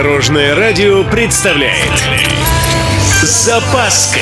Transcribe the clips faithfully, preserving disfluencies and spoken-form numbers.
Дорожное радио представляет Запаска.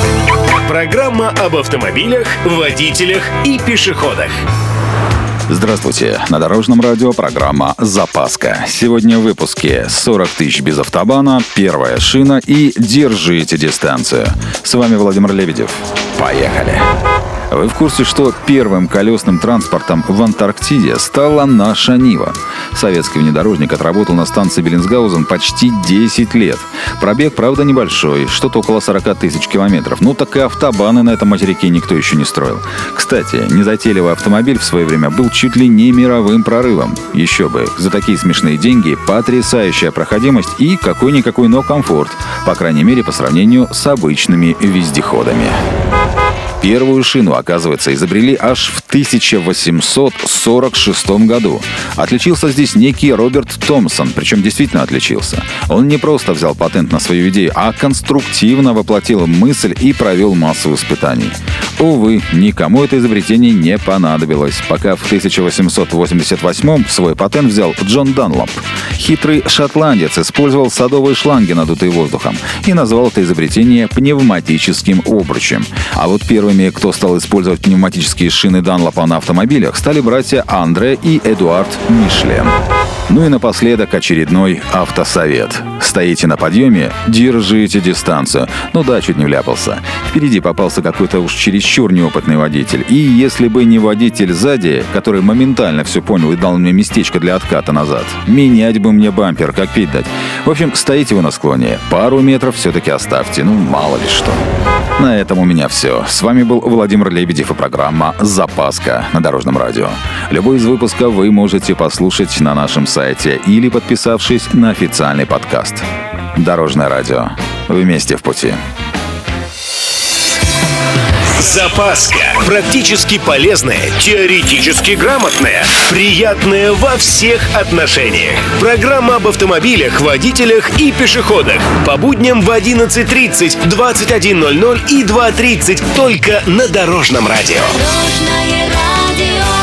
Программа об автомобилях, водителях и пешеходах. Здравствуйте! На Дорожном радио программа «Запаска». Сегодня в выпуске сорок тысяч без автобана, первая шина и держите дистанцию. С вами Владимир Лебедев. Поехали! Вы в курсе, что первым колесным транспортом в Антарктиде стала наша Нива? Советский внедорожник отработал на станции Беллинсгаузен почти десять лет. Пробег, правда, небольшой, что-то около сорок тысяч километров. Ну так и автобаны на этом материке никто еще не строил. Кстати, незатейливый автомобиль в свое время был чуть ли не мировым прорывом. Еще бы, за такие смешные деньги потрясающая проходимость и какой-никакой, но комфорт. По крайней мере, по сравнению с обычными вездеходами. Первую шину, оказывается, изобрели аж в тысяча восемьсот сорок шестом году. Отличился здесь некий Роберт Томпсон, причем действительно отличился. Он не просто взял патент на свою идею, а конструктивно воплотил мысль и провел массу испытаний. Увы, никому это изобретение не понадобилось, пока в тысяча восемьсот восемьдесят восьмом свой патент взял Джон Данлоп. Хитрый шотландец использовал садовые шланги, надутые воздухом, и назвал это изобретение пневматическим обручем. А вот первыми, кто стал использовать пневматические шины Данлопа на автомобилях, стали братья Андре и Эдуард Мишлен. Ну и напоследок очередной автосовет. Стоите на подъеме, держите дистанцию. Ну да, чуть не вляпался. Впереди попался какой-то уж чересчур неопытный водитель. И если бы не водитель сзади, который моментально все понял и дал мне местечко для отката назад, менять бы мне бампер, как пить дать. В общем, стоите вы на склоне. Пару метров все-таки оставьте, ну мало ли что. На этом у меня все. С вами был Владимир Лебедев и программа «Запаска» на Дорожном радио. Любой из выпусков вы можете послушать на нашем сайте или подписавшись на официальный подкаст. Дорожное радио. Вместе в пути. Запаска. Практически полезная, теоретически грамотная, приятная во всех отношениях. Программа об автомобилях, водителях и пешеходах. По будням в одиннадцать тридцать, двадцать один ноль ноль и два тридцать только на Дорожном радио. Дорожное радио.